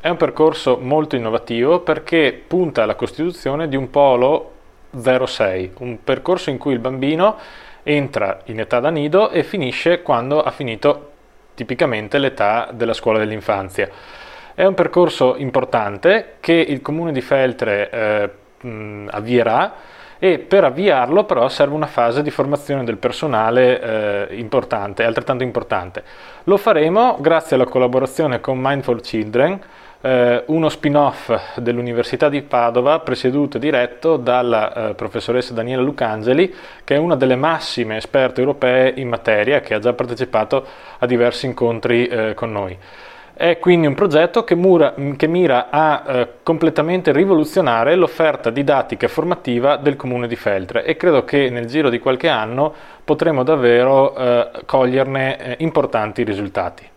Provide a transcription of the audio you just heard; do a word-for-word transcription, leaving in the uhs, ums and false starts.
È un percorso molto innovativo perché punta alla costituzione di un polo zero sei, un percorso in cui il bambino entra in età da nido e finisce quando ha finito tipicamente l'età della scuola dell'infanzia. È un percorso importante che il Comune di Feltre eh, mh, avvierà, e per avviarlo però serve una fase di formazione del personale eh, importante, altrettanto importante. Lo faremo grazie alla collaborazione con Mindful Children, eh, uno spin-off dell'Università di Padova presieduto e diretto dalla eh, professoressa Daniela Lucangeli, che è una delle massime esperte europee in materia, che ha già partecipato a diversi incontri eh, con noi. È quindi un progetto che, mura, che mira a eh, completamente rivoluzionare l'offerta didattica e formativa del Comune di Feltre, e credo che nel giro di qualche anno potremo davvero eh, coglierne eh, importanti risultati.